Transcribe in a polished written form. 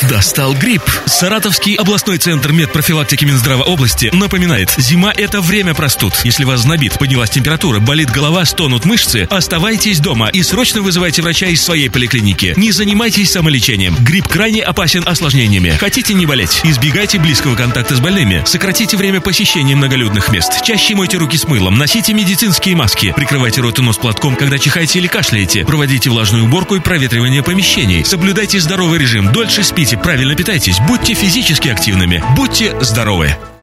Достал грипп. Саратовский областной центр медпрофилактики Минздрава области напоминает: зима – это время простуд. Если вас знобит, поднялась температура, болит голова, стонут мышцы, оставайтесь дома и срочно вызывайте врача из своей поликлиники. Не занимайтесь самолечением. Грипп крайне опасен осложнениями. Хотите не болеть? Избегайте близкого контакта с больными. Сократите время посещения многолюдных мест. Чаще мойте руки с мылом. Носите медицинские маски. Прикрывайте рот и нос платком, когда чихаете или кашляете. Проводите влажную уборку и проветривание помещений. Соблюдайте здоровый режим. Дольше спите. Правильно питайтесь, будьте физически активными, будьте здоровы.